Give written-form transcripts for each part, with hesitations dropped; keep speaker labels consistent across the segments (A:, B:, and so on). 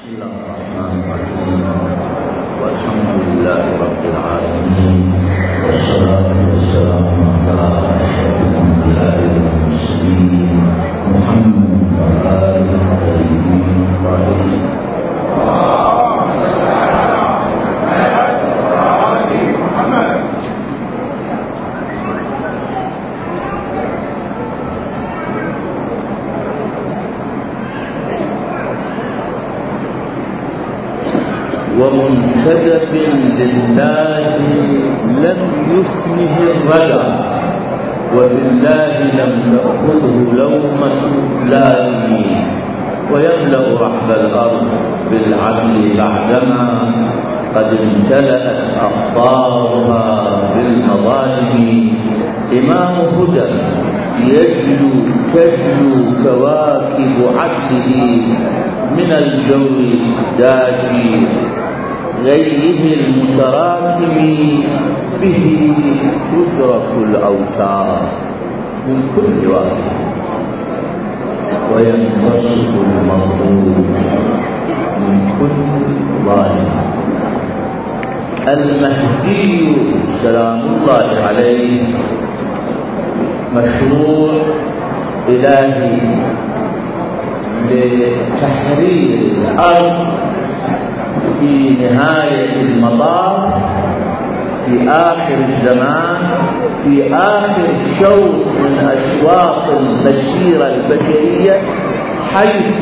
A: بسم الله الرحمن الرحيم والحمد لله رب العالمين والصلاة والسلام على أشرف الأنبياء والمرسلين محمد وآله الطيبين الطاهرين. ومنتدب لله لم يثنه الردى وفي الله لم تأخذه لومة لائم ويملأ رحب الأرض بالعدل بعدما قد امتلأت أقطارها بالمظالم إمام هدى تجلو كواكب عدله من الجور الداجي غيره المتراكم به تدرك الأوتار من كل وقت وينتصف المظلوم من كل ظالم. المهدي سلام الله عليه مشروع إلهي لتحرير الأرض في نهاية المطاف، في آخر الزمان، في آخر شوط من أشواط المسيرة البشرية، حيث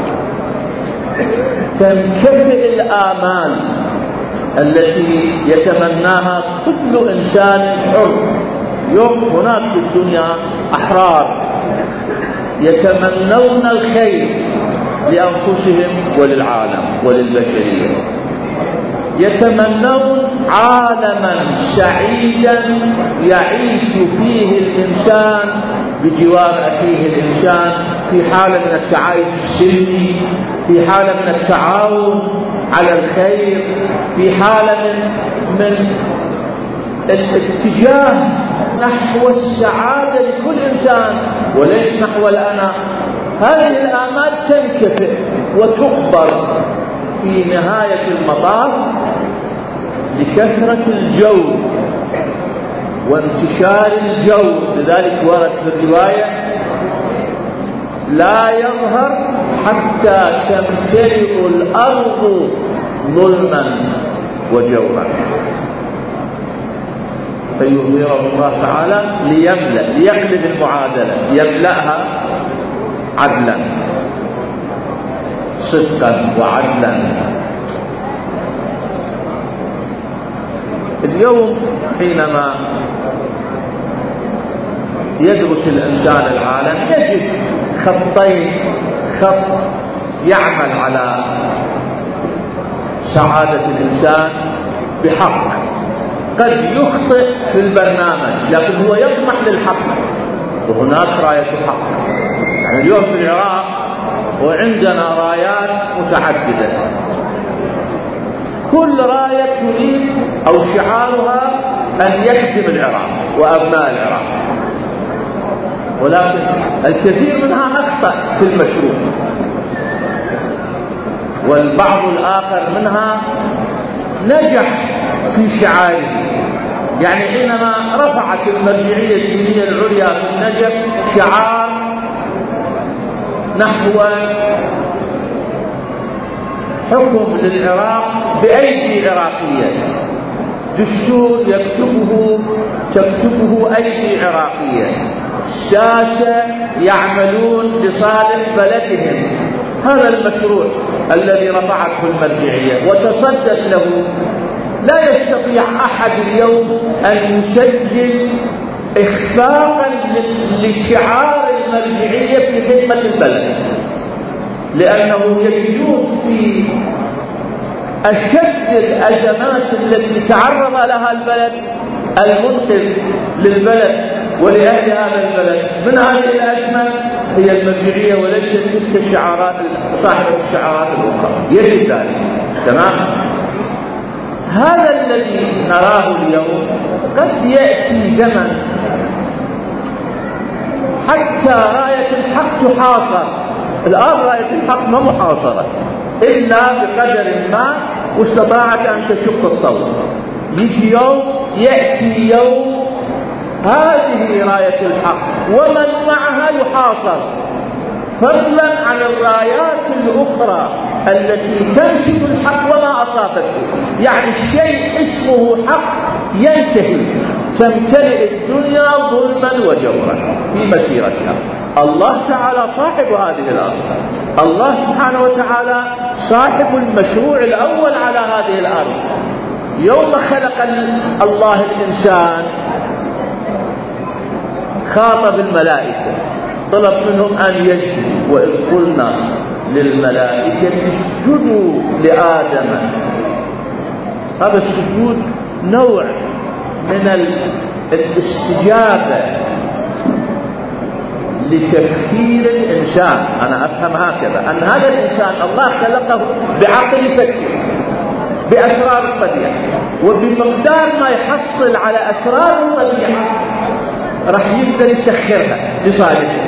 A: تنكفئ الآمال التي يتمناها كل إنسان حر. يوم هناك في الدنيا أحرار يتمنون الخير لأنفسهم وللعالم وللبشرية، يتمنون عالما سعيدا يعيش فيه الإنسان بجوار أخيه الإنسان في حالة من التعايش السلمي، في حالة من التعاون على الخير، في حالة من الاتجاه نحو السعادة لكل إنسان وليس نحو الأنا. هذه الآمال تنكفئ وتخبر في نهاية المطاف لكثرة الجور وانتشار الجور. لذلك ورد في الرواية لا يظهر حتى تمتلئ الأرض ظلما وجورا، فيظهره الله تعالى ليقلب المعادلة، يملأها عدلا صدقا وعدلا. اليوم حينما يدرس الإنسان العالم يجد خطين: خط يعمل على سعادة الإنسان بحق، قد يخطئ في البرنامج لكن هو يطمح للحق، وهناك راية حق. يعني اليوم في العراق وعندنا رايات متعددة، كل راية تريد أو شعارها أن يخدم العراق وأبناء العراق، ولكن الكثير منها أخطأ في المشروع، والبعض الآخر منها نجح في شعاره. يعني حينما رفعت المرجعية الدينية العليا في النجف شعار نحو حكم للعراق بأيدي عراقية، دستور تكتبه أيدي عراقية، ساسة يعملون لصالح بلدهم. هذا المشروع الذي رفعته المرجعية وتصدت له. لا يستطيع أحد اليوم أن يسجل إخفاقا لشعار المرجعية في خدمة البلد، لأنه يجدون في أشد الأزمات التي تعرض لها البلد المنقذ للبلد ولأهل هذا البلد من هذه الأزمة هي المرجعية وليست تلك الشعارات صاحبة الشعارات الأخرى. يجب ذلك. تمام. هذا الذي نراه اليوم قد يأتي زمن حتى راية الحق تحاصر. الآن راية الحق ما محاصرة، إلا بقدر ما واستطاعت أن تشق الطور. يجي يوم يأتي يوم هذه راية الحق ومن معها يحاصر، فضلا عن الرايات الأخرى التي تنشد الحق وما أصابته. يعني الشيء اسمه حق ينتهي، تمتلئ الدنيا ظلما وجورا في مسيرتها. الله تعالى صاحب هذه الأرض، الله سبحانه وتعالى صاحب المشروع الأول على هذه الأرض. يوم خلق الله الإنسان خاطب الملائكة، طلب منهم أن يسجدوا، وإذ قلنا للملائكة اسجدوا لآدم. هذا السجود نوع من الاستجابة لتفكير الإنسان. أنا أفهم هكذا، أن هذا الإنسان الله خلقه بعقل يفكر بأسرار الطبيعة، وبمقدار ما يحصل على أسرار الطبيعة راح يقدر يسخرها لصالحه.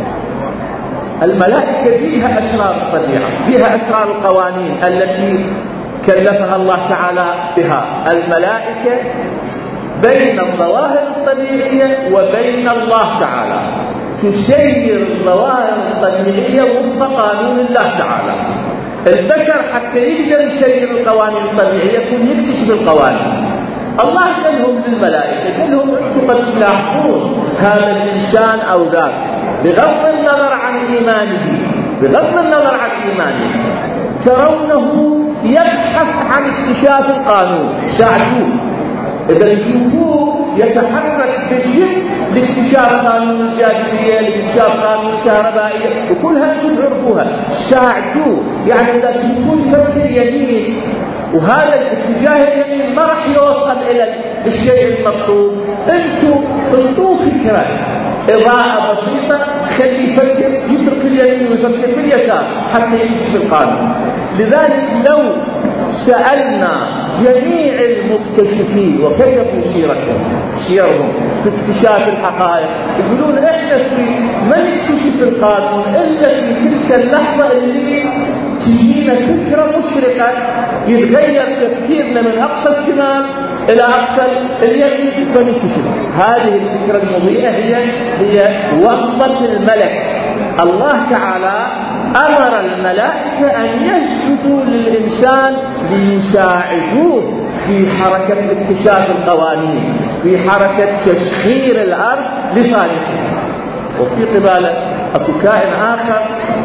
A: الملائكة فيها أسرار الطبيعة، فيها أسرار القوانين التي كلفها الله تعالى بها. الملائكة بين الظواهر الطبيعية وبين الله تعالى، تسير الظواهر الطبيعية وفق قانون الله تعالى. البشر حتى يقدر يسير القوانين الطبيعية يكون يكتشف القوانين. الله قالهم للملائكة، قالهم أنتم قد تلاحظون هذا الإنسان أو ذاك بغض النظر عن إيمانه، بغض النظر عن إيمانه ترونه يبحث عن اكتشاف القانون، ساعدوه. إذا يشوفوه يتحرك بالجد لاكتشاف قانون الجاذبية، لاكتشاف قانون الكهربائية، وكلها أنتم تعرفوها، ساعدوه. يعني إذا تشوفوه يفكر يمين وهذا الاتجاه اليمين ما راح يوصل إلى الشيء المطلوب، أنتم تعطوه فكرة إضاءة بسيطة تخليه يفكر، يترك اليمين ويفكر في اليسار حتى يكتشف القانون. لذلك لو سألنا جميع المكتشفين وكيف سيرهم في اكتشاف الحقائق، يقولون احنا ما نكتشف القانون الا في تلك اللحظه اللي تجينا فكره مشرقه يتغير تفكيرنا من اقصى الشمال الى اقصى اليمين فنكتشف. هذه الفكره المضيئه هي وقفه الملك. الله تعالى أمر الملائكة أن يسجدوا للإنسان ليساعدوه في حركة اكتشاف القوانين، في حركة تسخير الأرض لصالحه. وفي قباله أكو كائن آخر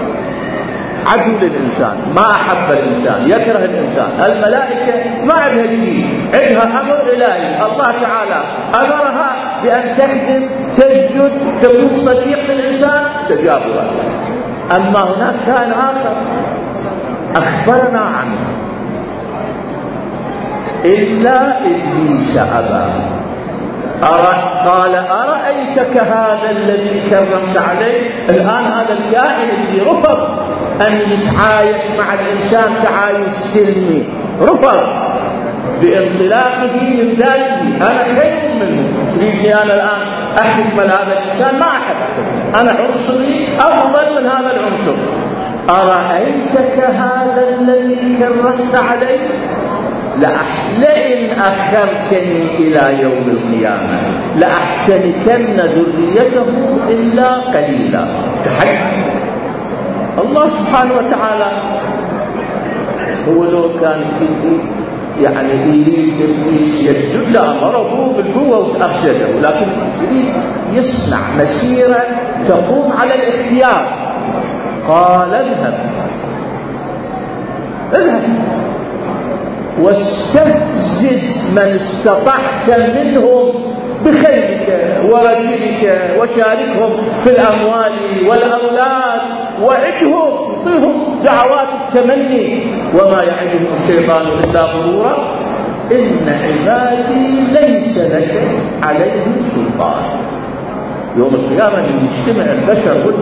A: عدو للإنسان، ما أحب الإنسان، يكره الإنسان. الملائكة ما عندها شيء، عندها أمر إلهي. الله تعالى أمرها بأن تخدم، تسجد، تكون صديق للإنسان، استجابوا له. أما هناك كائن آخر أخبرنا عنه إلا إبليس أبى. قال أرأيتك هذا الذي كرمت عليه؟ الآن هذا الكائن اللي رفض أن يتعايش مع الإنسان تعايش سلمي، رفض بانطلاقه من ذاته، أنا خير منه، تريدني أنا الآن أحكم هذا الإنسان؟ ما أحب، أنا عنصري أفضل من هذا العنصر. أرأيتك هذا الذي كرمت عليه؟ لئن أخرتني إلى يوم القيامة لأحتنكن ذريته إلا قليلا. تحدي الله سبحانه وتعالى. هو لو كان يعني يريد يسجد لأمره بالقوة وأخجله، ولكن يريد يصنع مسيرة تقوم على الاختيار. قال اذهب واستفزز من استطعت منهم بخيرك ورجلك وشاركهم في الأموال والأولاد وعدهم، اعطيهم دعوات التمني، وما يعدهم الشيطان إلا غرورا، إن عبادي ليس لك عليهم سلطان. يوم القيامة يجتمع البشر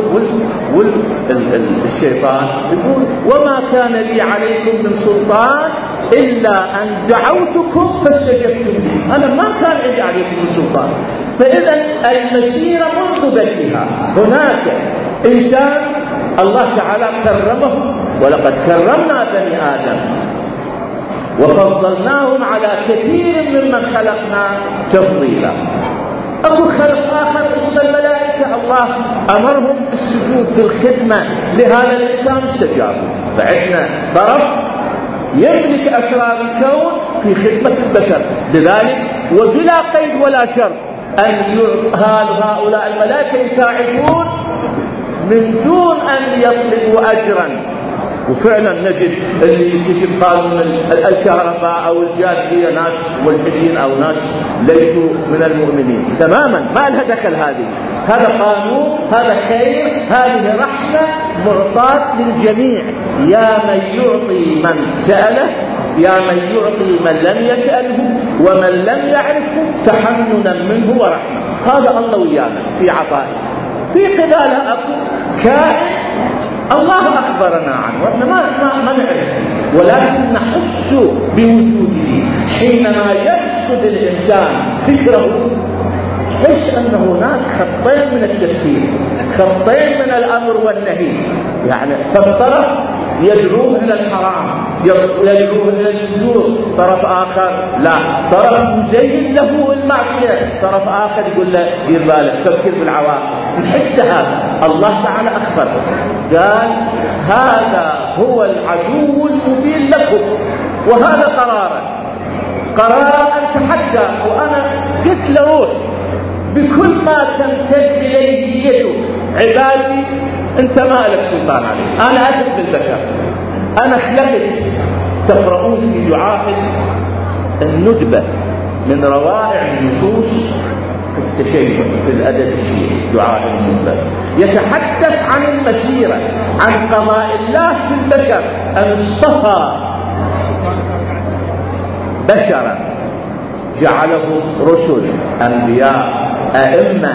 A: والشيطان يقول وما كان لي عليكم من سلطان إلا أن دعوتكم فاستجبتم لي. أنا ما كان عندي عليكم من سلطان. فإذا المسيرة منذ بدءها هناك إنسان الله تعالى كرمه ولقد كرمنا بني آدم وفضلناهم على كثير ممن خلقنا تفضيلا. أبو خلق آخر اسم الملائكة، الله أمرهم بالسجود بالخدمة لهذا الإنسان استجابوا. فعندنا طرف يملك أسرار الكون في خدمة البشر، لذلك وبلا قيد ولا شرط أن هؤلاء الملائكة يساعدون من دون أن يطلبوا أجرا. وفعلا نجد اللي يكتشف قانون الكهرباء أو الجاذبية ناس ملحدين أو ناس ليسوا من المؤمنين تماما، ما لها دخل هذا قانون، هذا خير، هذه رحمة معطاة للجميع. يا من يعطي من سأله، يا من يعطي من لم يسأله ومن لم يعرفه تحننا منه ورحمة. هذا الله ويانا في عطائه. في قبالها أكو كائن الله أخبرنا عنه وإحنا ما نعرف، ولكن نحس بوجوده. حينما يقصد الإنسان فكره حس أن هناك خطين من التفكير، خطين من الأمر والنهي. يعني فالطرف يدعوه إلى الحرام، يدعوه إلى الفجور، طرف آخر لا، طرف مزين له المعصية، طرف آخر يقول له دير بالك فكر بالعواقب. نحس هذا الله تعالى أخبر قال هذا هو العدو المبين لكم، وهذا قرار أتحدى. وأنا قلت له روح بكل ما تمتد إليه يده، عبادي أنت ما لك سلطان عليه، أنا أدرك بالبشر، أنا خلقت. تقرؤون في دعاء الندبة من روائع النصوص في التشيع في الأدب الشيعي، دعاء الندبة يتحدث عن المسيرة، عن قضاء الله في البشر، أن اصطفى بشرا جعله رسل أنبياء أئمة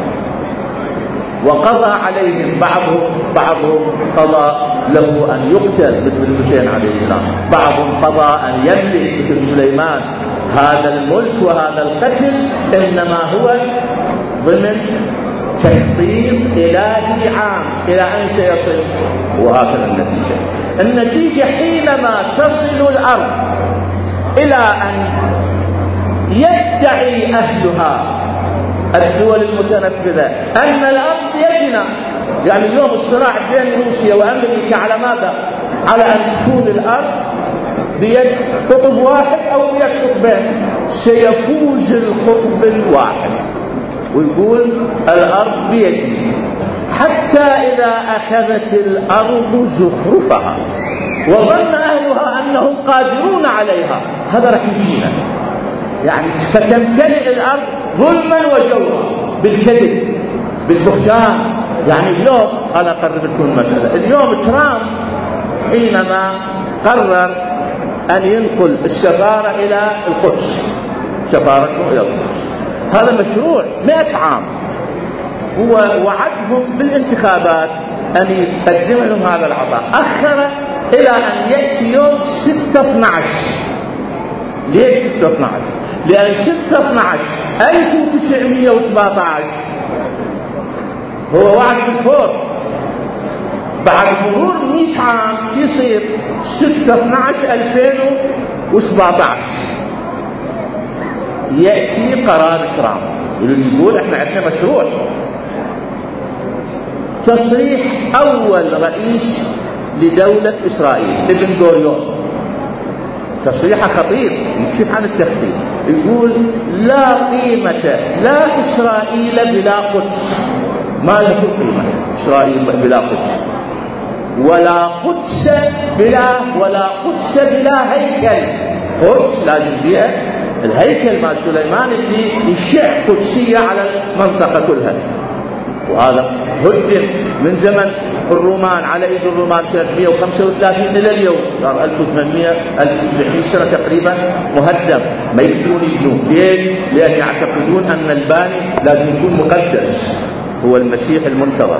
A: وقضى عليهم. بعضهم قضى له أن يقتل مثل الحسين عليه السلام، بعضهم قضى أن يملك مثل سليمان. هذا الملك وهذا القتل إنما هو ضمن تخطيط إلهي عام إلى أن سيصل. وهكذا النتيجة حينما تصل الأرض إلى أن يدعي أهلها الدول المتنفذة أن الأرض بيدنا. يعني اليوم الصراع بين روسيا وأمريكا على ماذا؟ على أن تكون الأرض بيد قطب واحد أو بيد قطبين. سيفوز القطب الواحد ويقول الأرض بيدي، حتى إذا أخذت الأرض زخرفها وظن أهلها أنهم قادرون عليها، هذا رح يجينا. يعني فتمتلئ الأرض ظلما وجورا بالكذب بالبهتان. يعني اليوم أنا أقرب لكم المسألة. اليوم ترامب حينما قرر أن ينقل السفارة إلى القدس، سفارته إلى القدس، هذا مشروع 100 عام. هو وعدهم بالانتخابات أن يقدم لهم هذا العطاء، أخر إلى أن يأتي يوم 6/12. ليش 6/12؟ لأن 6/12/1917 هو وعد بالفور. بعد مرور 100 عام يصير 6/12/2017 يأتي قرار ترامب يقول احنا عندنا مشروع تصريح أول رئيس لدولة إسرائيل ابن غوريون. تصريحه خطير يكشف عن التخطيط. يقول لا قيمة لا إسرائيل بلا قدس، ما له قيمة إسرائيل بلا قدس، ولا قدس بلا هيكل. قدس لازم فيها الهيكل مع سليمان اللي يشع قدسية على المنطقة كلها. وهذا هدم من زمن الرومان، على ايد الرومان سنة 135 الى اليوم صار 1900 سنة تقريبا مهدم، ما يقدرون يبنوه. ليش؟ لأن يعتقدون أن الباني لازم يكون مقدس، هو المسيح المنتظر.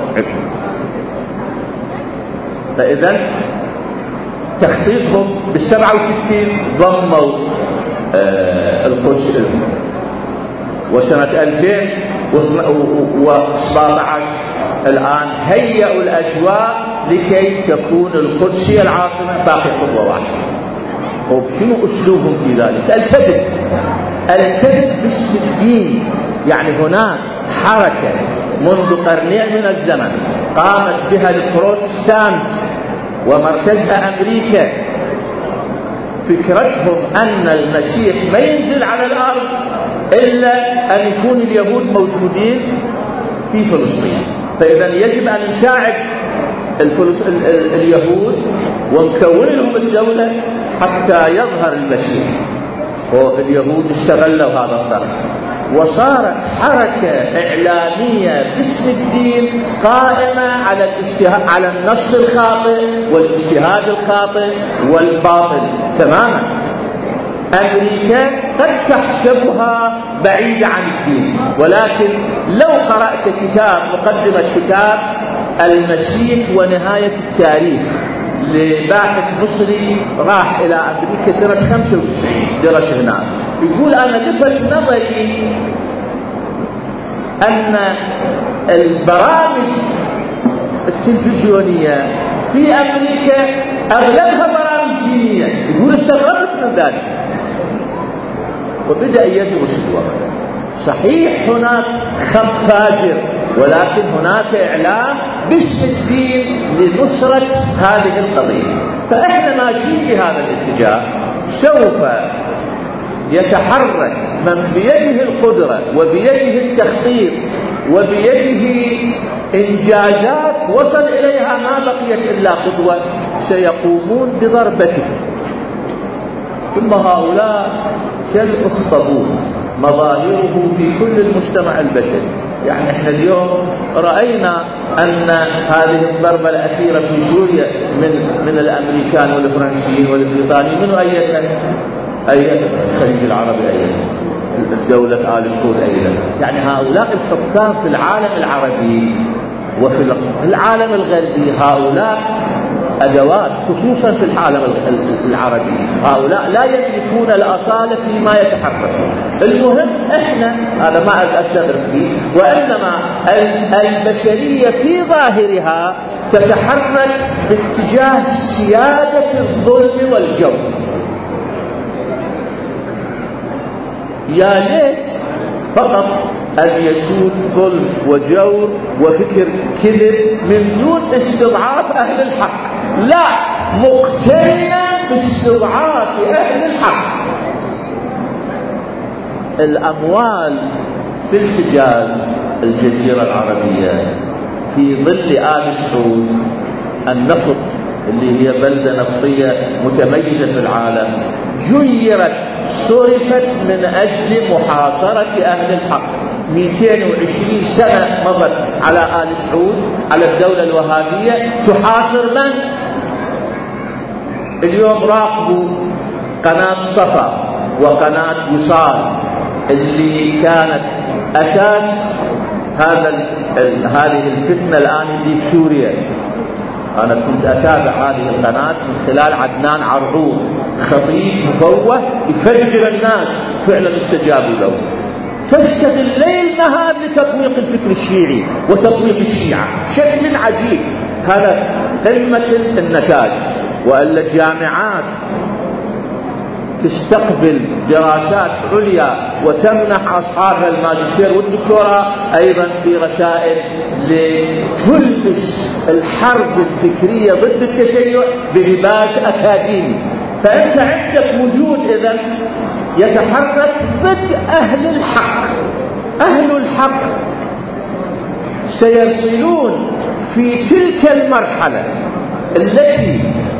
A: فإذا تخطيطهم بال67 ضموا القدس لهم، وسنة 2017 الآن هيئوا الأجواء لكي تكون القدس هي العاصمة، باقي خطوة واحدة. وشنو أسلوبهم في ذلك؟ الكذب باسم الدين. يعني هناك حركة منذ قرنين من الزمن قامت بها البروتستانت ومركزها أمريكا، فكرتهم أن المسيح ما ينزل على الأرض إلا أن يكون اليهود موجودين في فلسطين، فإذا يجب أن نساعد اليهود ونكون لهم الدولة حتى يظهر المسيح. واليهود استغلوا هذا الضغط، وصارت حركة إعلامية باسم الدين قائمة على النص الخاطئ والاجتهاد الخاطئ والباطل تماما. أمريكا قد تحسبها بعيدة عن الدين، ولكن لو قرأت مقدمة كتاب المسيح ونهاية التاريخ لباحث مصري راح إلى أمريكا سنة 95 درس هناك، يقول أنا لفت نظري أن البرامج التلفزيونية في أمريكا أغلبها برامج دينية. يقول استغربت من ذلك وبدأ يدرس الوضع. صحيح هناك خط فاجر، ولكن هناك إعلام باسم الدين لنصرة هذه القضية. فإحنا ماشيين في هذا الاتجاه. سوف يتحرك من بيده القدرة وبيده التخطيط وبيده إنجازات وصل إليها ما بقيت إلا قدوة، سيقومون بضربته. ثم هؤلاء كالأخطبوط مظاهره في كل المجتمع البشري. يعني احنا اليوم رأينا أن هذه الضربة الأخيرة في سوريا من الأمريكان والفرنسيين والبريطانيين، من أيضا الخليج العربي، أيضا الدولة آل سعود أيضا. يعني هؤلاء الحكام في العالم العربي وفي العالم الغربي هؤلاء أدوات، خصوصا في العالم العربي هؤلاء لا يملكون الأصالة فيما يتحركون. المهم احنا هذا ما أستغرب فيه، وإنما البشرية في ظاهرها تتحرك باتجاه سيادة الظلم والجور. يا ليت فقط أن يسود ظلم وجور وفكر كذب من دون استضعاف أهل الحق، لا، مقترنة باستضعاف أهل الحق. الأموال في الحجاز الجزيرة العربية في ظل آل سعود، النفط اللي هي بلدة نفطية متميزة في العالم، جيرت صرفت من أجل محاصرة أهل الحق. 220 سنة مضت على آل سعود، على الدولة الوهابية، تحاصر من؟ اليوم راقبوا قناة صفا وقناة وصال اللي كانت أساس هذه الفتنة الآن في سوريا. أنا كنت أتابع هذه القناة من خلال عدنان عرعور، خطيب مفوه يفجر الناس، فعلا استجابوا له. تشتغل ليل نهار لتطويق الفكر الشيعي وتطويق الشيعة بشكل عجيب. هذا قمة النتاج. وإلا الجامعات تستقبل دراسات عليا وتمنح أصحابها الماجستير والدكتوراه أيضا في رسائل لتلبس الحرب الفكرية ضد التشيع بلباس أكاديمي. فأنت عندك وجود إذن يتحرك ضد أهل الحق. أهل الحق سيصلون في تلك المرحلة التي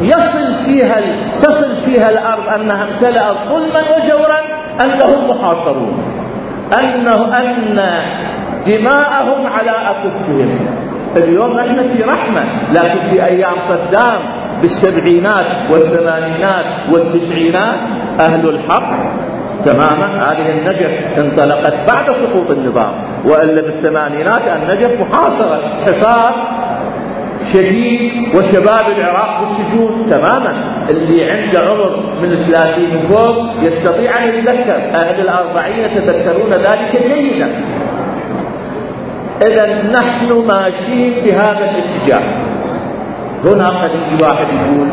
A: تصل فيها الأرض أنها امتلأت ظلما وجورا، أنهم محاصرون، أن دماءهم على أكفهم. اليوم احنا في رحمة، لكن في أيام صدام بالسبعينات والثمانينات والتسعينات أهل الحق تماما. هذه النجف انطلقت بعد سقوط النظام، وإلا بالثمانينات النجف محاصرة، حصار شديد، وشباب العراق بالسجون تماما. اللي عنده عمر من 30 وفوق يستطيع أن يتذكر، أهل الأربعين يتذكرون ذلك جيدا. إذا نحن ماشيين بهذا الاتجاه. هنا قد يجي واحد يقول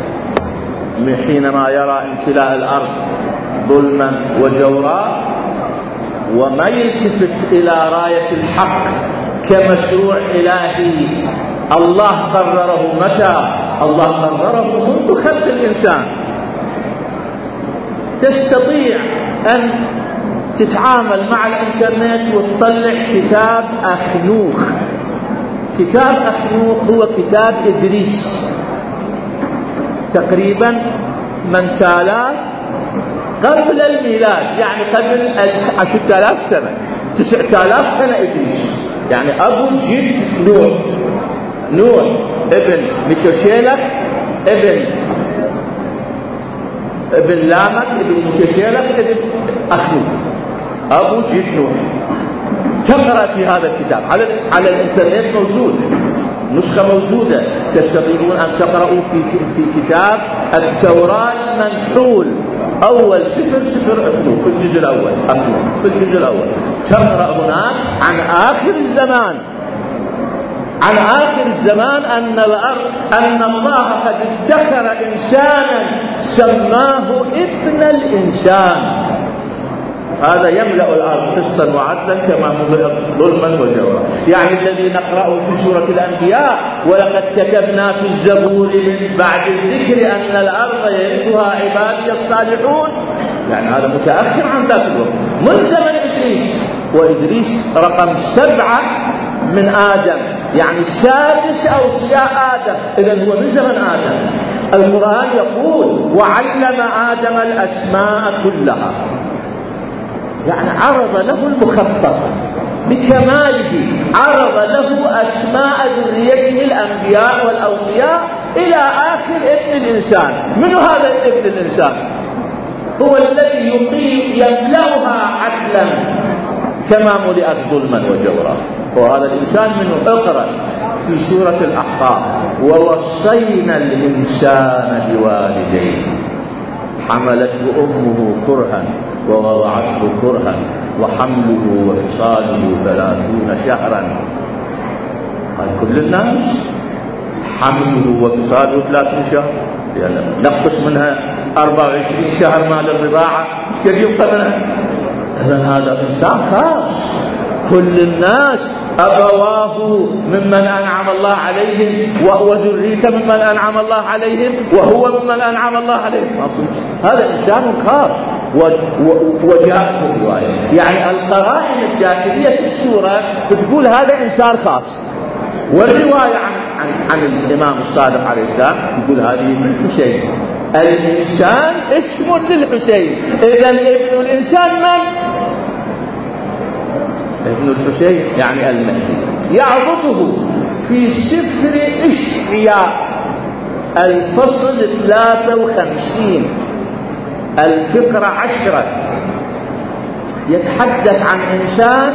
A: حينما يرى امتلاء الأرض ظلما وجورا وما يلتفت إلى راية الحق كمشروع إلهي الله قرره. متى؟ الله قرره منذ خلق الإنسان. تستطيع أن تتعامل مع الإنترنت وتطلع كتاب أخنوخ. كتاب أخنوخ هو كتاب إدريس، تقريبا من 8000 قبل الميلاد، يعني قبل 10,000 سنة، 9,000 سنة إدريس، يعني أبو جد نوح ابن متشيلخ ابن لامك ابن متشيلخ ابن أخنوخ، أبو جد نوح. تقرأ في هذا الكتاب على الإنترنت موجود، نسخة موجودة، تستطيعون أن تقرأوا في كتاب التوراة المنحول، أول سفر أخنوخ في الجزء الأول، في الجزء الأول تقرأ هناك عن آخر الزمان أن الله قد ادخر إنسانا سماه ابن الإنسان. هذا يملأ الأرض قسطا وعدلا كما ملئت ظلما وجورا. يعني الذي نقرأه في سورة الأنبياء ولقد كتبنا في الزبور من بعد الذكر أن الأرض يرثها عبادي الصالحون، يعني هذا متأخر عن ذاك الوقت من زمن إدريس، وإدريس رقم 7 من آدم، يعني 6 أوصياء آدم، إذن هو من زمن آدم. القرآن يقول وعلم آدم الأسماء كلها، يعني عرض له المخطط بكماله، عرض له أسماء ذريته الأنبياء والأوصياء إلى آخر ابن الإنسان. من هذا ابن الإنسان؟ هو الذي يملأها عدلا كما ملئت ظلما وجورا، وهذا الإنسان منه. اقرأ في سورة الأحقاف ووصينا الإنسان بوالديه حملته أمه كرها ووضعته كرها وحمله وفصاله 30 شهرا. قال كل الناس حمله وفصاله 30 شهر، يعني نقص منها 24 شهر مال الرضاعة، كيف يبقى منها؟ إذن هذا إنسان خاص. كل الناس أبواه ممن أنعم الله عليهم وذريته ممن أنعم الله عليهم وهو ممن أنعم الله عليهم. هذا إنسان خاص. وجاءت الرواية، يعني القرائن الداخلية في السورة بتقول هذا إنسان خاص، والرواية عن الإمام الصادق عليه السلام يقول هذه من الحسين. الإنسان اسم للحسين، إذن ابن الإنسان من؟ ابن الحسين يعني المهدي. يعضده في سفر إشعياء الفصل 53 الفقرة 10 يتحدث عن إنسان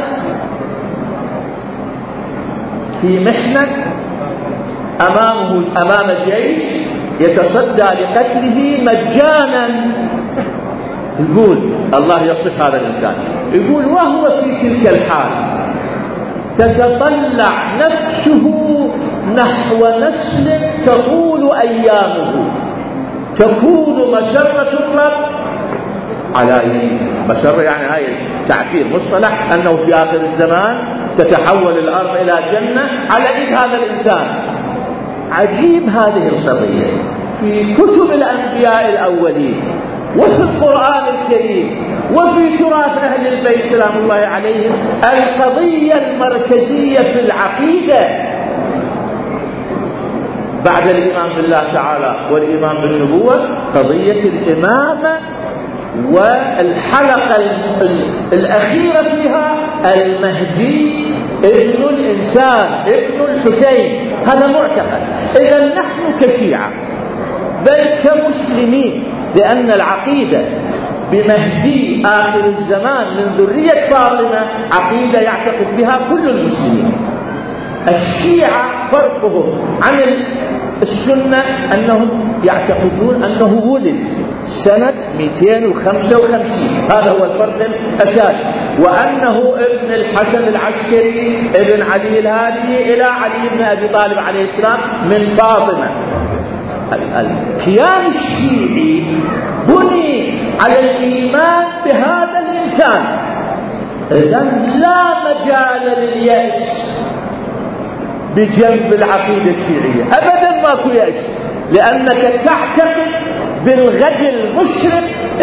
A: في محنة أمام جيش يتصدى لقتله مجانا. يقول الله يصف هذا الإنسان، يقول وهو في تلك الحال تتطلع نفسه نحو نسل تطول أيامه تكون مسرة الرب على يمين. مسرة يعني هاي تعبير مصطلح أنه في آخر الزمان تتحول الأرض إلى جنة على إيد هذا الإنسان. عجيب هذه القضية في كتب الأنبياء الأولين وفي القرآن الكريم وفي تراث أهل البيت سلام الله عليهم. القضية المركزية في العقيدة بعد الإيمان بالله تعالى والإيمان بالنبوة قضية الإمامة، والحلقة الأخيرة فيها المهدي ابن الإنسان ابن الحسين. هذا معتقد. إذا نحن كشيعة بل كمسلمين، لأن العقيدة بمهدي آخر الزمان من ذرية فاطمة عقيدة يعتقد بها كل المسلمين. الشيعة فرقهم عن السنة أنهم يعتقدون أنه ولد سنة 255، هذا هو الفرق الأساسي. وأنه ابن الحسن العسكري ابن علي الهادي إلى علي بن أبي طالب عليه السلام من فاطمة. الكيان الشيعي بني على الإيمان بهذا الإنسان. إذن لا مجال لليأس بجنب العقيدة الشيعية، أبدا ماكو يأس، لأنك تعتقد بالغد المشرق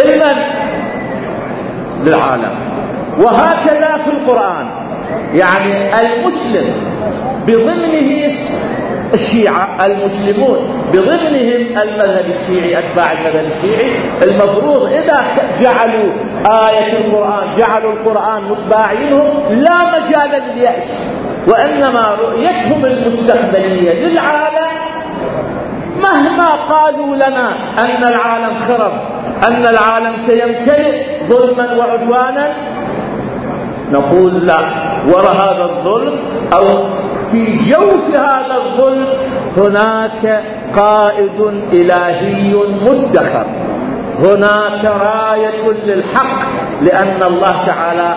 A: للعالم. وهكذا في القرآن، يعني المسلم بضمنه الشيعة، المسلمون بضمنهم المذهب الشيعي، أتباع المذهب الشيعي، المفروض إذا جعلوا آية القرآن جعلوا القرآن نصب أعينهم، لا مجال لليأس، وإنما رؤيتهم المستقبلية للعالم مهما قالوا لنا أن العالم خرب، أن العالم سيمتلئ ظلما وعدوانا، نقول لا، وراء هذا الظلم أو في جوف هذا الظلم هناك قائد إلهي مدخر، هناك راية للحق، لأن الله تعالى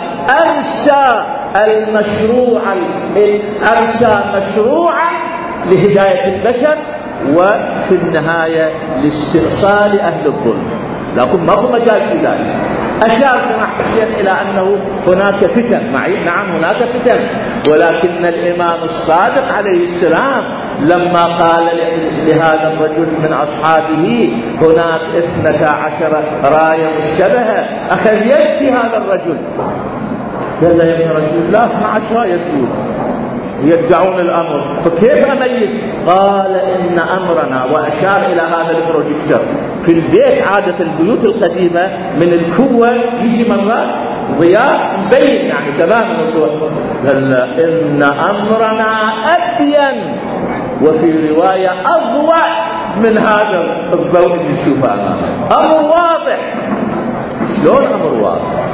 A: أرسى مشروعا لهداية البشر، وفي النهاية لاستئصال أهل الظلم، لكن ما هو مجال في ذلك. أشار سماحة الشيخ إلى أنه هناك فتن، نعم هناك فتن، ولكن الإمام الصادق عليه السلام لما قال لهذا الرجل من أصحابه هناك 12 راية مشتبهة، أخذ يبكي هذا الرجل، قال له يا ابن رسول الله 12 راية يدعون الأمر، فكيف أميز؟ قال إن أمرنا، وأشار إلى هذا البروجيكتور في البيت. عادة البيوت القديمة من الكوة يجي مرات ضياء مبين، يعني تماما الضوء. قال إن أمرنا أبين، وفي رواية أضوء من هذا الضوء اللي نشوفه أمامنا، أمر واضح. شلون أمر واضح؟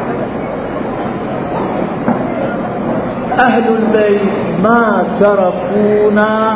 A: أهل البيت ما تركونا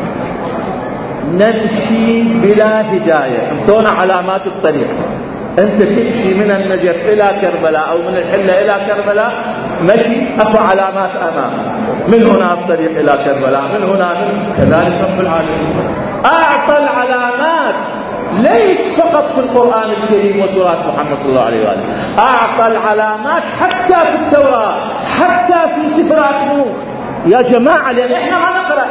A: نمشي بلا هداية، انتونا علامات الطريق. انت تمشي من النجف إلى كربلاء أو من الحلة إلى كربلاء مشي، أكو علامات أمامك، من هنا الطريق إلى كربلاء، من هنا كذلك رب العالمين أعطى العلامات، ليس فقط في القرآن الكريم وتراث محمد صلى الله عليه وآله، أعطى العلامات حتى في التوراة، حتى في سفر أخنوخ. يا جماعة، لأن إحنا ما نقرأ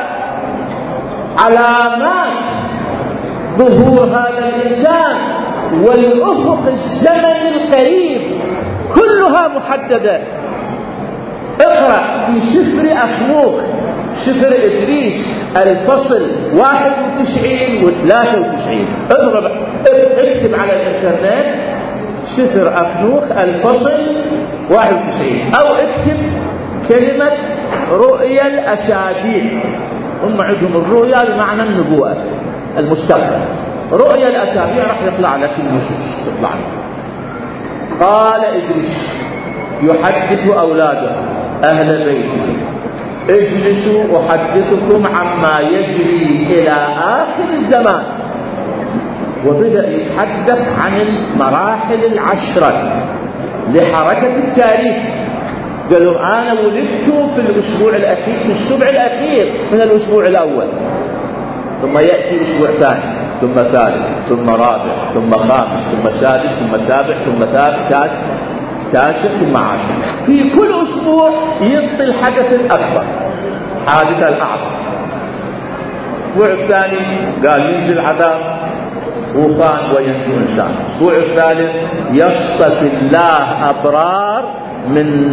A: علامات ظهور هذا الإنسان والأفق الزمني القريب كلها محددة. اقرأ في سفر أخنوخ، سفر إدريس، الفصل 91 و93، اكتب على الانترنت سفر أخنوخ الفصل 91، أو اكتب كلمة رؤيا الأسابيع. هم عندهم الرؤيا بمعنى النبوءة، المستقبل. رؤيا الأسابيع راح يطلع لك النصوص، تطلع لك. قال إدريس يحدث أولاده أهل بيته: اجلسوا أحدثكم عما يجري إلى آخر الزمان. وبدأ يتحدث عن المراحل 10 لحركة التاريخ. قالوا أنا ولدت في الأسبوع الأخير، في السبع الأخير من الأسبوع الأول، ثم يأتي أسبوع ثاني، ثم ثالث، ثم رابع، ثم خامس، ثم سادس، ثم سابع، ثم تاسع، ثم عاشر. في كل أسبوع يعطي الحدث الأكبر، حادثة الأعظم. الأسبوع الثاني قال ينزل عذاب طوفان وينجو إنسان. الأسبوع الثالث يصطفي الله أبرار من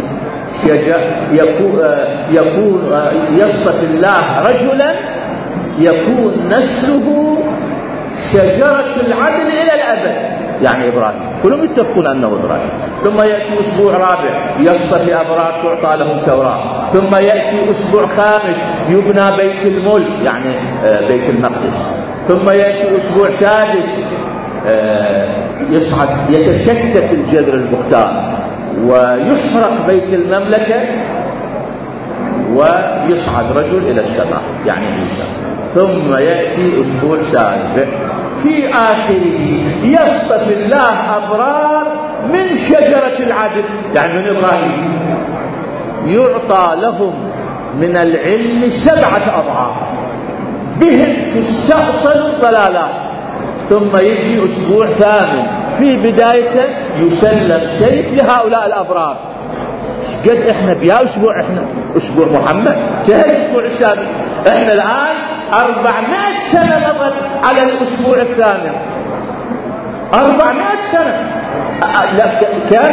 A: يصطفي الله رجلا يكون نسله شجرة العدل إلى الأبد، يعني إبراهيم، كلهم يتفقون أنه إبراهيم. ثم يأتي أسبوع رابع يصطفي أبرار تعطى لهم توراة. ثم يأتي أسبوع خامس يبنى بيت الملك، يعني بيت المقدس. ثم يأتي أسبوع سادس يصعد يتشتت الجذر المختار ويحرق بيت المملكة ويصعد رجل إلى السماء، يعني عيسى. ثم يأتي أسبوع سابع في آخره يصطفي الله أبرار من شجرة العدل، يعني من إبراهيم، يعطى لهم من العلم 7 أضعاف، بهم تستأصل الضلالات. ثم يجي أسبوع ثامن في بدايته يسلم سيف لهؤلاء الأبرار. قد إحنا بيا أسبوع، إحنا أسبوع محمد جهل الأسبوع السابق، إحنا الآن 400 سنة مضت على الأسبوع الثامن، 400 سنة، كم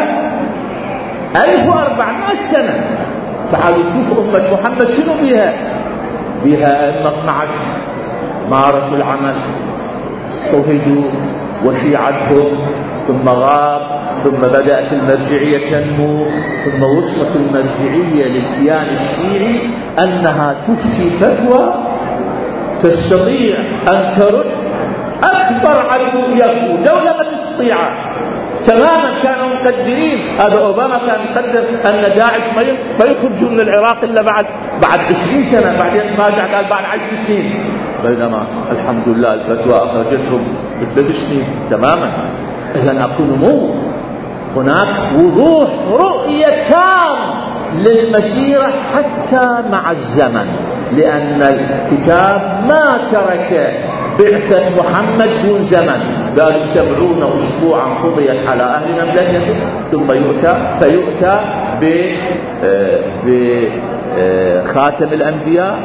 A: 1400 سنة. تعالوا شوفوا أمة محمد شنو بيها؟ بها 12 مارسوا العمل، صهدوا وشيعتهم، ثم غاب، ثم بدأت المرجعية تنمو، ثم وصلت المرجعية للكيان الشيعي أنها تفتي فتوى تستطيع أن ترد أكبر عدو يغزو دولة ما تستطيعها تماما. كانوا مقدرين، هذا أوباما كان مقدر أن داعش ما يخرجوا من العراق إلا بعد 20 سنة، بعدين راجع قال بعد 10 سنين، بينما الحمد لله الفتوى أخرجتهم ب3 سنين تماما. إذن أقول مو هناك وضوح رؤية تام للمسيرة حتى مع الزمن، لأن الكتاب ما ترك بعثة محمد دون زمن، قالوا 70 أسبوعا قضيت على أهل مملكته، ثم فيؤتى بخاتم الأنبياء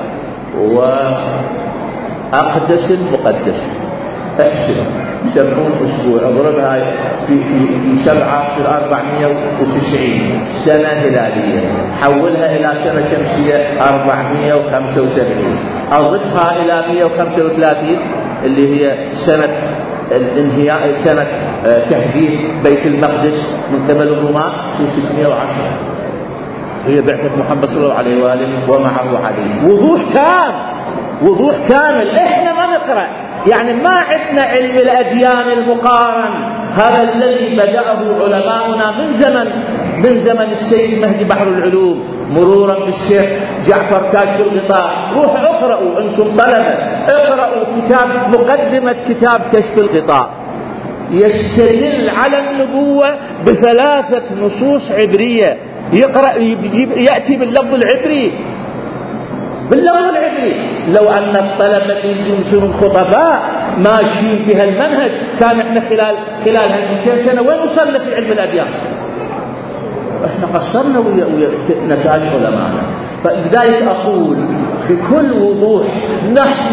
A: وأقدس المقدس. احسب 70 أسبوع اضربها في 7 في 490 سنة هلالية، حولها إلى سنة شمسية 475، أضفها إلى 135 اللي هي سنة الانهياء، سنة تهديد بيت المقدس من قبل الرومان، 610 هي بعثة محمد صلى الله عليه وآله ومعه علي. وضوح تام، وضوح كامل. احنا ما نقرأ، يعني ما عندنا علم الأديان المقارن، هذا الذي بدأه علماؤنا من زمن السيد مهدي بحر العلوم، مرورا بالشيخ جعفر كاشف الغطاء. روحوا اقرأوا أنتم طلبة، اقرأوا كتاب مقدمة كتاب كشف الغطاء، يستدل على النبوة ب3 نصوص عبرية، يقرأ يأتي باللفظ العبري، باللغة العبري. لو أن الطلبة يدرسون الخطباء ماشيين بها المنهج، كان احنا خلال هذه 200 سنة وين وصلنا في علم الأديان؟ احنا قصرنا ويا نتاج علماءنا. فلذلك أقول بكل وضوح نحن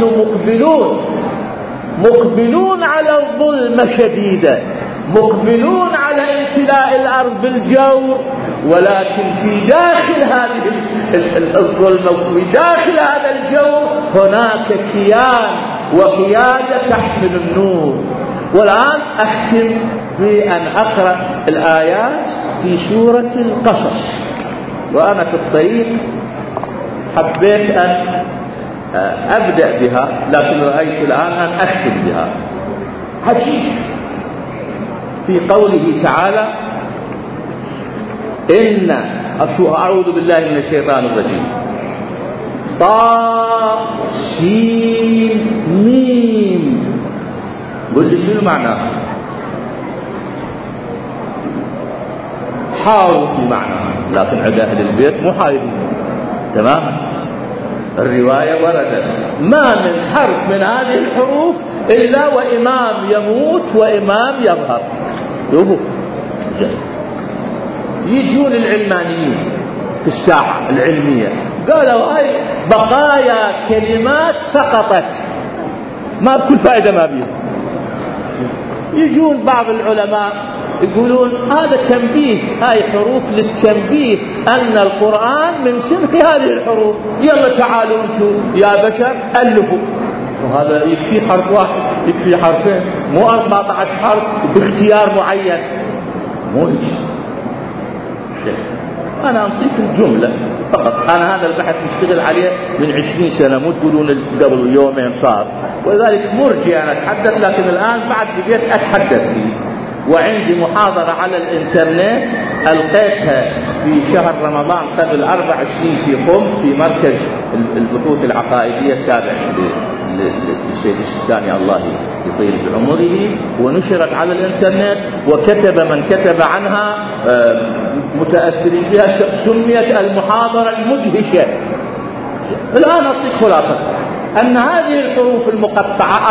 A: مقبلون على الظلمة شديدة، مقبلون على امتلاء الأرض بالجور، ولكن في داخل هذه الظلمة وفي داخل هذا الجور هناك كيان وقيادة تحمل النور. والآن أختم بأن أقرأ الآيات في سورة القصص، وأنا في الطريق حبيت أن أبدأ بها، لكن رأيت الآن أن أختم بها. عجيب في قوله تعالى أعوذ بالله من الشيطان الرجيم، طا سين ميم، قل لي شنو معناها؟ حاروا في معناها، لكن عند أهل البيت مو حاربين تماما. الرواية وردت ما من حرف من هذه الحروف إلا وإمام يموت وإمام يظهر. يجون العلمانيين في الساحة العلمية قالوا هاي بقايا كلمات سقطت ما بكل فائدة ما بيها. يجون بعض العلماء يقولون هذا تنبيه، هاي حروف للتنبيه أن القرآن من سنخ هذه الحروف، يلا تعالوا انتم يا بشر ألفوا، وهذا يكفي حرف واحد، يكفي حرفين، مو 14 حرف باختيار معين، مو هيك. أنا أعطيك الجملة فقط، أنا هذا البحث مشتغل عليه من 20 سنة، مو تقولون قبل يومين صار، ولذلك مرجي أنا أتحدث، لكن الآن بعد بديت أتحدث فيه. وعندي محاضرة على الإنترنت ألقيتها في شهر رمضان قبل 4 سنين في قم، في مركز البحوث العقائدية التابع للشيخ الشيخاني الله يطيل بعمره، ونشرت على الانترنت، وكتب من كتب عنها متأثرين بها، سميت المحاضرة المدهشة. الآن أعطيك خلاصة أن هذه الحروف المقطعة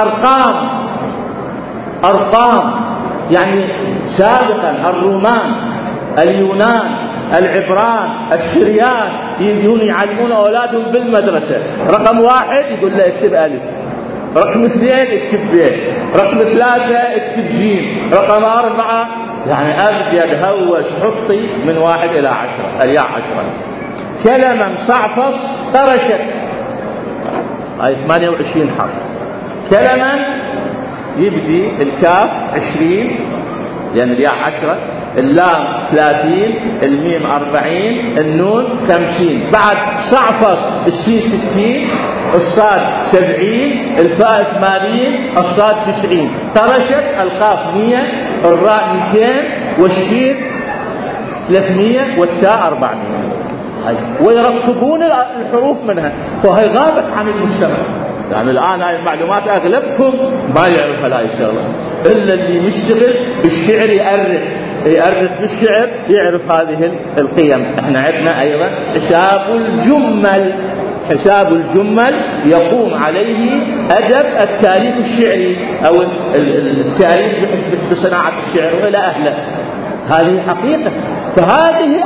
A: أرقام، يعني سابقا الرومان، اليونان، العبران، السريان يجون يعلمون أولادهم بالمدرسة. رقم 1 يقول له اكتب ألف، رقم 2 اكتب ب، رقم 3 اكتب جيم، رقم 4 يعني أبجد هوش حطي من 1 إلى 10 الياء 10. كلمة صعفص طرشت هاي 28 حرف. كلمة يبدي الكاف 20 لأن الياء 10، اللام 30، الميم 40، النون 50، بعد صعفص السين 60، الصاد 70، الفاء 80، الصاد 90. طرشت القاف 100، الراء 200، والشين 300، والتاء 400. ويركبون الحروف منها، وهي غابت عن المجتمع. يعني الآن هاي المعلومات أغلبكم ما يعرفها لا إن شاء الله، إلا اللي يشتغل بالشعر يعرف بالشعر يعرف هذه القيم. احنا عندنا أيضا حساب الجمل يقوم عليه أدب التاريخ الشعري أو التاريخ بصناعة الشعر وإلى أهله. هذه حقيقة. فهذه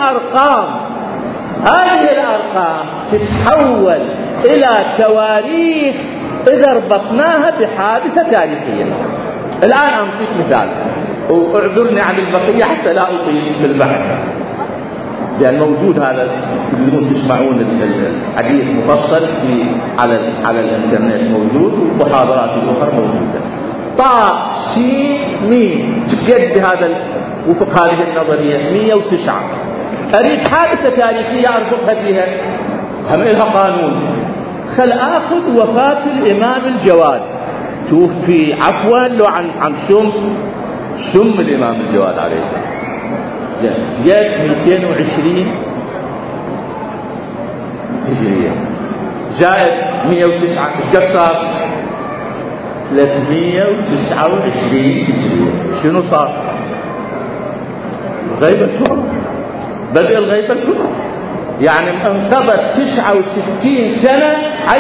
A: هذه الأرقام تتحول إلى تواريخ إذا ربطناها بحادثة تاريخية. الآن أعطيك مثال، واعذرني عن البقية حتى لا أطيل بالبحث، لأن موجود هذا اللي تسمعون الحديث مفصل على الإنترنت موجود، ومحاضرات الأخرى موجودة. طاء سين ميم قد هذا وفق هذه النظرية 109. أريد حادثة تاريخية أربطها فيها، هم إلها قانون. خل آخذ وفاة الإمام الجواد، توفي عفوا لو عن سم الإمام الجواد عليه السلام، جاءت 220 هجرية، زائد 109 قد صار 329 هجرية. شنو صار؟ غيبة الكبرى، بدء الغيبة الكبرى. يعني انقضت 69 سنة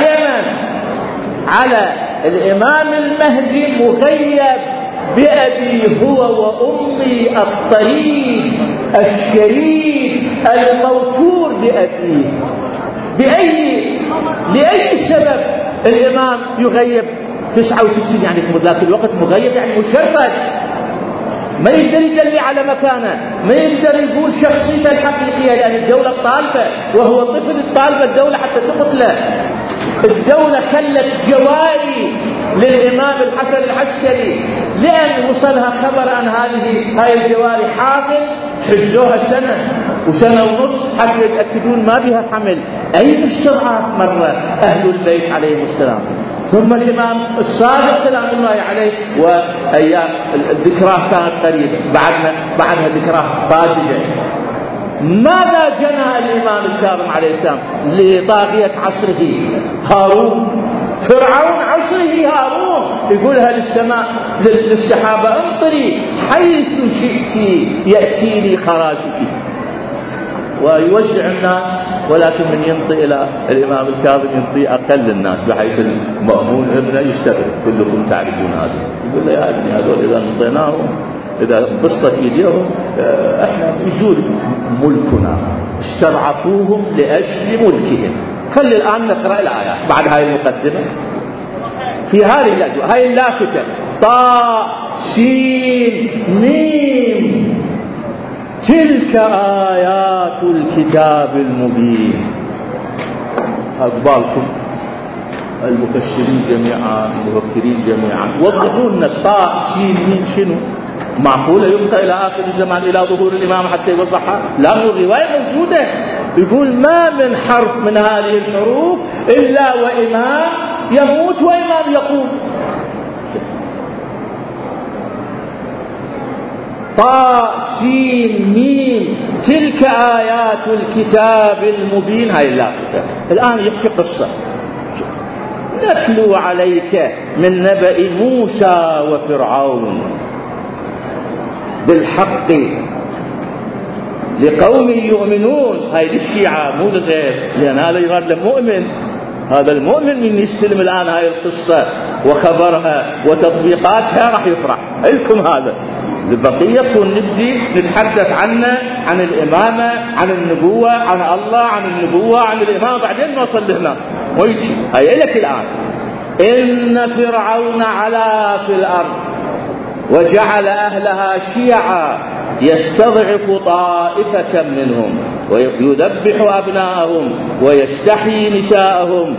A: على الإمام المهدي مغيب بأبي هو وأمي الطريق الشريف الموتور بأبيه. لأي سبب الإمام يغيب 69؟ يعني في ذاك الوقت مغيب يعني مشرد، ما يقدر يدلي على مكانه، ما يقدر يقول شخصيته الحقيقية، لأن الدولة طالبة وهو طفل، الطالبة الدولة حتى تقتله. الدولة خلت جواري للإمام الحسن العسكري، لأن وصلها خبر عن هاي الجواري حامل، حجوها سنة ونص حتى يتأكدون ما بها حمل. أي استضعاف مرة أهل البيت عليهم السلام. ثم الإمام الصادق سلام الله عليه، وأيام الذكراه كانت قريبة، بعدها ذكراه فاسدة. ماذا جنى الإمام الكاظم عليه السلام لطاغية عصره هارون؟ فرعون عصره هارون يقولها للسماء للسحابة امطري حيث شئت يأتيني خراجك، ويوزع الناس، ولكن من ينطي إلى الإمام الكاظم ينطي أقل الناس، بحيث المأمون ابنه يستغرب، كلكم تعرفون هذا، يقول له يا ابني هذول إذا نطيناهم، إذا بسطت إيديهم احنا يزول ملكنا، استضعفوهم لأجل ملكهم. خلي الآن نقرأ الآيات بعد هاي المقدمة في هذه الأجواء، هاي اللافتة طاء سين ميم، تلك آيات الكتاب المبين. أقبالكم المفسرين جميعا، المفكرين جميعا، وضحوا لنا طاء سين ميم شنو؟ معقولة يبقى إلى آخر الزمان إلى ظهور الإمام حتى يوضحها؟ لا، من الرواية موجودة، يقول ما من حرف من هذه الحروف إلا وإمام يموت وإمام يقوم. طاء سين ميم تلك آيات الكتاب المبين. هاي اللافتة الآن يحكي قصة، نتلو عليك من نبأ موسى وفرعون بالحق لقوم يؤمنون. هاي للشيعة مو لغير، لأن هذا يراد المؤمن. هذا المؤمن من يستلم الآن هاي القصة وخبرها وتطبيقاتها راح يفرح. لكم هذا البقية نبدي نتحدث عنه، عن الإمامة، عن النبوة، عن الله، عن النبوة، عن الإمامة، بعدين نوصل لهنا ويجي. هاي لك الآن: إن فرعون علا في الأرض وجعل أهلها شيعا يستضعف طائفة منهم ويذبح أبناءهم ويستحيي نساءهم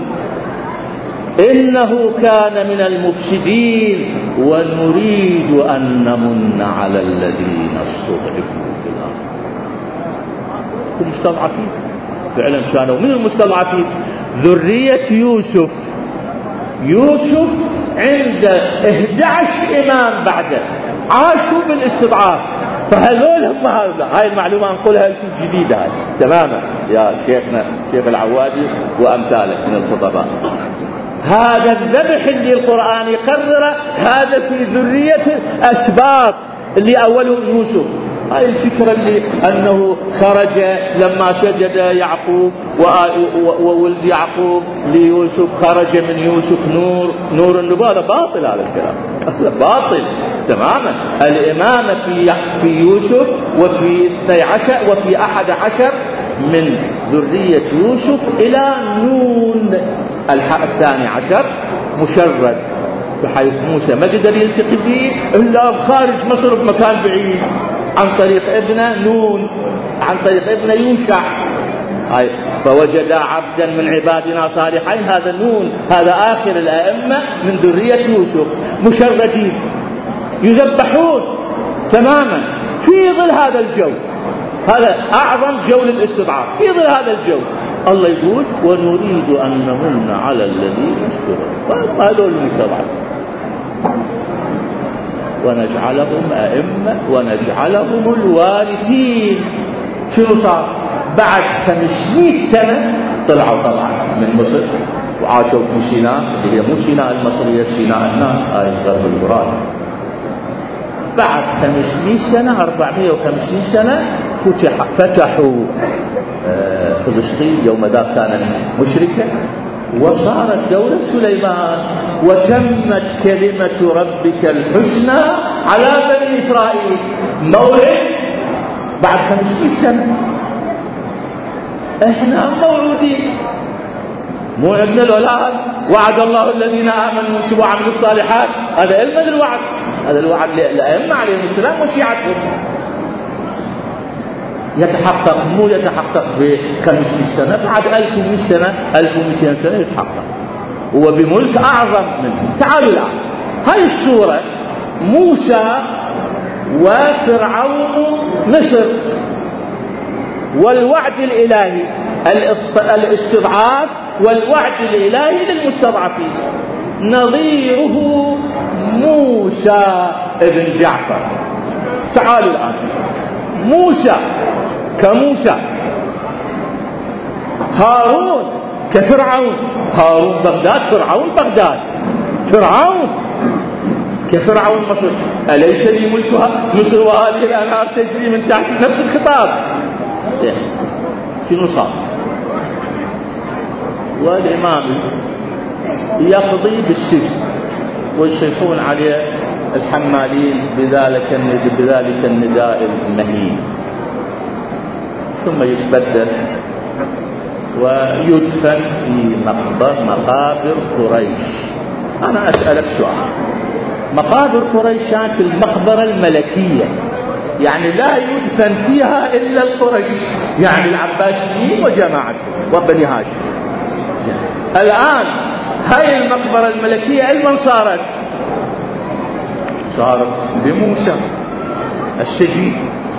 A: إنه كان من المفسدين ونريد أن نمن على الذين استضعفوا في الأرض. المستضعفين فعلا كانوا من المستضعفين ذرية يوسف. يوسف عند 11 إمام بعده عاشوا بالاستضعاف، فهذول هم هاي المعلومة نقولها لكم جديدة هاي تماما يا شيخنا شيخ العوادي وأمثالك من الخطباء. هذا الذبح اللي القرآن يقرره هذا في ذرية أسباط اللي أوله يوسف. هاي الفكرة اللي أنه خرج لما سجد يعقوب وولد يعقوب ليوسف خرج من يوسف نور النبوة، هذا باطل. هذا الكلام هذا باطل تماما. الإمامة في يوسف وفي 12 وفي 11 من ذرية يوسف إلى نون 12 مشرد، بحيث موسى ما قدر يلتقي به إلا خارج مصر بمكان بعيد عن طريق ابنه نون، عن طريق ابنه يوشع. فوجد عبدا من عبادنا صالحين، هذا نون، هذا آخر الأئمة من ذرية يوسف مشردين يذبحون تماما في ظل هذا الجو. هذا أعظم جو للاستضعاف. في ظل هذا الجو الله يقول ونريد أن نمن على الذين استضعفوا، هذول المستضعفين ونجعلهم أئمة ونجعلهم الوارثين. شنو صار؟ بعد 500 سنة طلعوا طبعا من مصر وعاشوا في سيناء، اللي هي مو سيناء المصرية، سيناء هناك هاي غرب الفرات. بعد 500 سنة 450 سنة فتحوا فلسطين، يوم ذاك كانت مشركة، وصارت دولة سليمان، وتمت كلمة ربك الحسنى على بني إسرائيل. مولد بعد 500 سنة. احنا موعودين، مو عندنا الولاد وعد الله الذين آمنوا وعملوا الصالحات، هذا علم الوعد، هذا الوعد للأئمة عليهم السلام وشيعتهم. يتحقق مو يتحقق ب 500 سنة، بعد 1100 سنة 1200 سنة يتحقق، هو بملك أعظم منه. تعالوا الآن هاي السورة: موسى وفرعون مصر والوعد الإلهي، الاستضعاف والوعد الإلهي للمستضعفين. نظيره موسى ابن جعفر. تعالوا الآن موسى كموسى، هارون كفرعون. هارون بغداد، فرعون بغداد. فرعون كفرعون مصر. أليس لي ملكها مصر وهذه الأنهار تجري من تحت؟ نفس الخطاب. شنو صار؟ والإمام يقضي بالسجن ويصيحون عليه الحمالين بذلك النداء المهين، ثم يتبدل ويدفن في مقابر قريش. أنا أسألك سؤال: مقابر قريش كانت المقبرة الملكية، يعني لا يدفن فيها إلا القريش، يعني العباسيين وجماعتهم وبني هاشم. الآن هاي المقبرة الملكية لمن صارت؟ صارت بموسى السجين.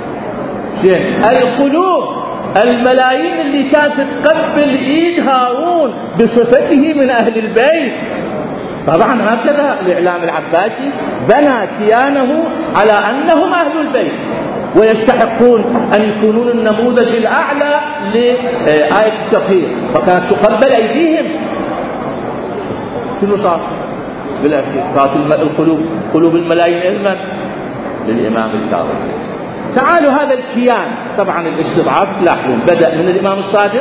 A: القلوب الملايين اللي كانت تقبل ايد هارون بصفته من اهل البيت. طبعا هكذا الاعلام العباسي بنى كيانه على انهم اهل البيت ويستحقون ان يكونون النموذج الاعلى لآية التطهير، فكانت تقبل ايديهم. شنو صار بالأخير؟ صارت قلوب الملايين علما للإمام الكاظم. تعالوا هذا الكيان طبعا الاستضعاف تلاحظون بدأ من الإمام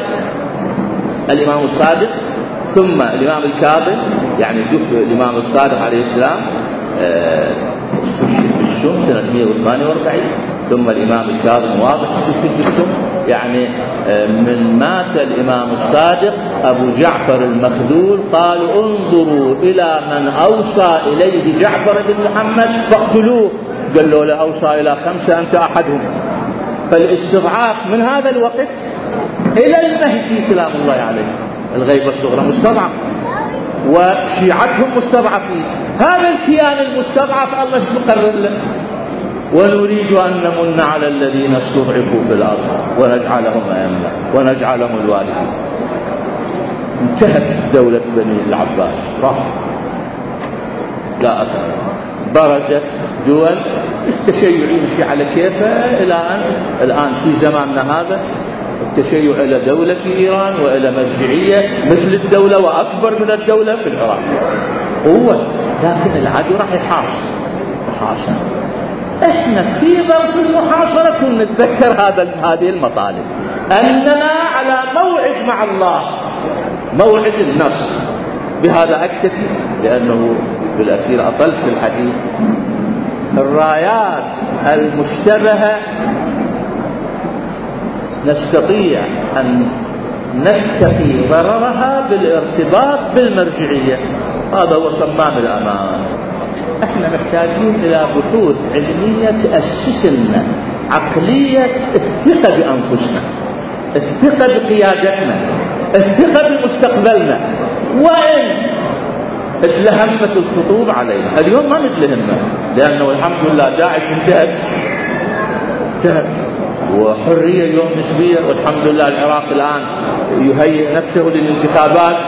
A: الصادق ثم الإمام الكاظم، يعني توفي الإمام الصادق عليه السلام استشهد بالشام سنة 142، ثم الإمام الكاظم واضح استشهد بالشام. يعني من مات الإمام الصادق أبو جعفر المخذول قال انظروا إلى من أوصى إليه جعفر بن محمد فاقتلوه، قال له لا أوصى إلى 5 أنت أحدهم. فالاستضعاف من هذا الوقت إلى المهدي سلام الله عليه، الغيبة الصغرى مستضعف وشيعتهم مستضعفين. هذا الكيان المستضعف الله شو مقرر له؟ ونريد أن نمن على الذين استضعفوا في الأرض ونجعلهم أئمة ونجعلهم الوارثين. انتهت دولة بني العباس، راح لا أثر، برزت دول التشيع يمشي على كيفه إلى أن الآن في زماننا هذا التشيع إلى دولة في إيران وإلى مرجعية مثل الدولة وأكبر من الدولة في العراق قوة، لكن العدو راح يحاصر. احنا في ظرف المحاصرة كنا نتذكر هذه المطالب، أننا على موعد مع الله، موعد النصر. بهذا أكتفي لأنه بالأخير أطلت في الحديث. الرايات المشتبهة نستطيع أن نتقي ضررها بالارتباط بالمرجعية، هذا هو صمام الأمان. احنا محتاجين إلى بحوث علمية تأسس لنا عقلية الثقة بأنفسنا، الثقة بقيادتنا، الثقة بمستقبلنا. وإن اتلهمت الخطوب علينا اليوم ما نتلهمنا، لأنه الحمد لله داعش انتهت وحرية اليوم نسبية، والحمد لله العراق الآن يهيئ نفسه للانتخابات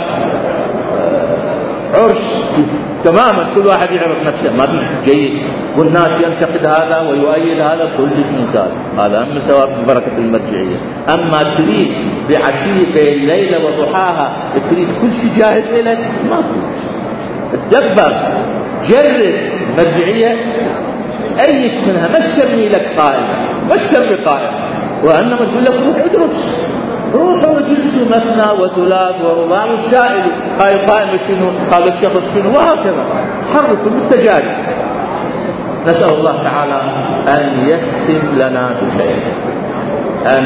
A: عرس تماما، كل واحد يعرف نفسه، ما فيش جيد، والناس ينتقد هذا ويؤيد هذا، كل شيء ممتاز. هذا من ثواب بركة المرجعية. أما تريد بعشية بين ليلة وضحاها تريد كل شيء جاهز لك، ما فيش. تدبر، جرب مرجعية، أيش منها، ما تسمي لك قائمة، ما تسمي قائمة، وإنما تقول لك روح ادرس، روحوا وجلسوا مثنى وثلاث ورباع وسائلوا هاي القائمة شنو، هذا الشخص شنو، وهكذا حركوا بالتجارب. نسأل الله تعالى أن يختم لنا بخير، أن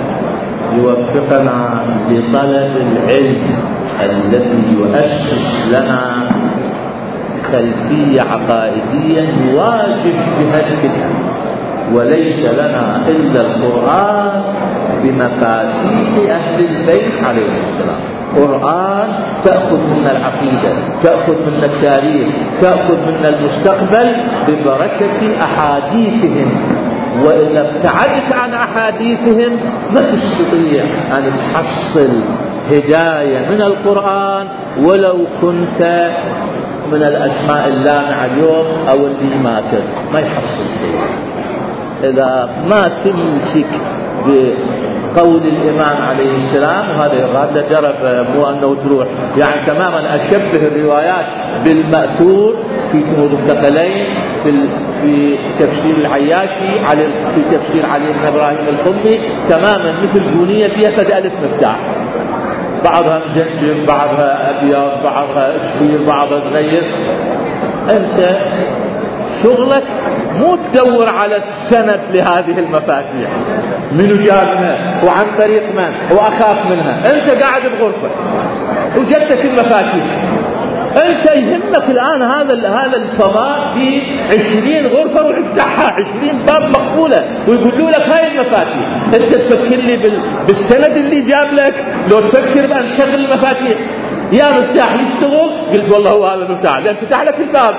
A: يوفقنا لطلب العلم الذي يؤسس لنا خلفية عقائدية نواجه بها الفتن، وليس لنا إلا القرآن بمفاتيح أهل البيت عليهم السلام. قرآن تأخذ منا العقيدة، تأخذ منا التاريخ، تأخذ منا المستقبل ببركة أحاديثهم. وإذا ابتعدت عن أحاديثهم ما تستطيع أن تحصل هداية من القرآن ولو كنت من الأسماء اللامعة اليوم أو اللي ماتت، ما يحصل شيء إذا ما تمسك بقول الإمام عليه السلام. وهذا درب، مو أنه تروح يعني تماما أشبه الروايات بالمأثور في كنوز الثقلين، في تفسير العياشي، في تفسير علي بن إبراهيم القمي، تماما مثل بنية فيها قد ألف مفتاح، بعضها مجنجم، بعضها أبيض، بعضها اشبير، بعضها صغير. أنت شغلك مو تدور على السند لهذه المفاتيح، منو جابها وعن طريق من وأخاف منها. أنت قاعد بغرفة وجدتك المفاتيح، أنت يهمك الآن هذا الفضاء في 20 غرفة وافتحها 20 باب مقفولة ويقولوا لك هاي المفاتيح. أنت تفكر لي بالسند اللي جاب لك، لو تفكر بأن شغل المفاتيح يا مفتاح يشتغل، قلت والله هو هذا المفتاح لأن فتح لك الباب.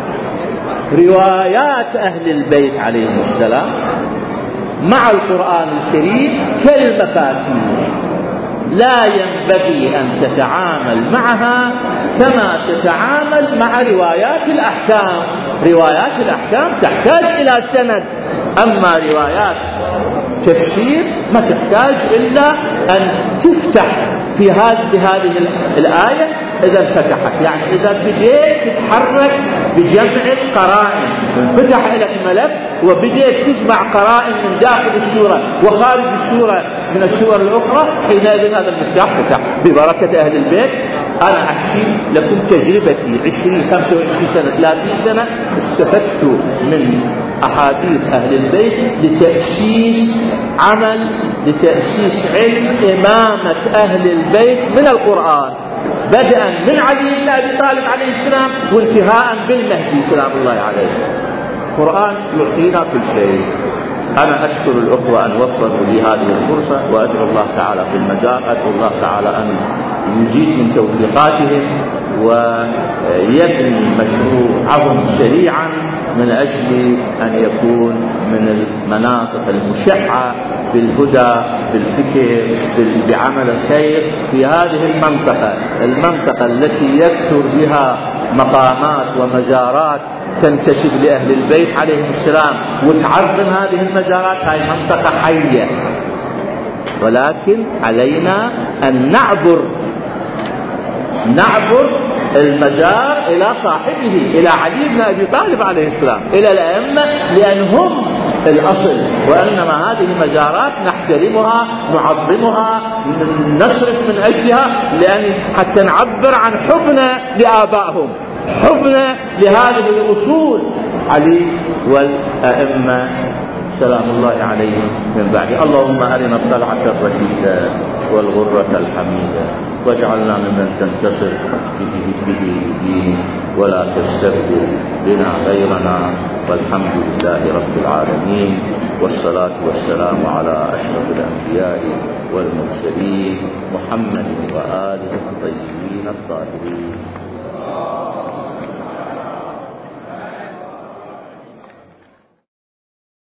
A: روايات أهل البيت عليهم السلام مع القرآن الكريم كالمفاتيح، لا ينبغي أن تتعامل معها كما تتعامل مع روايات الأحكام. روايات الأحكام تحتاج إلى سند، أما روايات تفسير ما تحتاج إلا أن تفتح في هذه الآية إذا انفتحت، يعني إذا بديت تتحرك بجمع القرائن، انفتح لك ملف وبديت تجمع قرائن من داخل السورة وخارج السورة من السور الأخرى، حينئذ هذا المفتاح فتح ببركة أهل البيت. أنا أحكي لكم تجربتي 20 25 سنة 30 سنة استفدت من أحاديث أهل البيت لتأسيس عمل، لتأسيس علم إمامة أهل البيت من القرآن، بدءا من علي بن أبي طالب عليه السلام وانتهاء بالمهدي سلام الله عليه. القرآن يعطينا كل شيء. أنا أشكر الأخوة أن وفروا لي هذه الفرصة، وأدعو الله تعالى في المجال، أدعو الله تعالى أن يزيد من توفيقاتهم ويبني مشروعهم سريعا من أجل أن يكون من المناطق المشعة بالهدى بالفكر بعمل الخير في هذه المنطقة التي يكثر بها مقامات ومزارات تنتسب لأهل البيت عليهم السلام وتعظم هذه المزارات. هاي منطقة حية، ولكن علينا أن نعبر المزار إلى صاحبه، إلى علي بن أبي طالب عليه السلام، إلى الأئمة، لأن هم الأصل، وإنما هذه المزارات نحترمها نعظمها نصرف من أجلها، لأن حتى نعبر عن حبنا لآبائهم، حبنا لهذه الأصول علي والأئمة سلام الله عليهم من بعد. اللهم أرنا الطلعة الرشيدة والغرة الحميدة، واجعلنا ممن تنتصر به الدين ولا تستبدل بنا غيرنا، والحمد لله رب العالمين، والصلاة والسلام على أشرف الأنبياء والمرسلين محمد وآله الطيبين الطاهرين.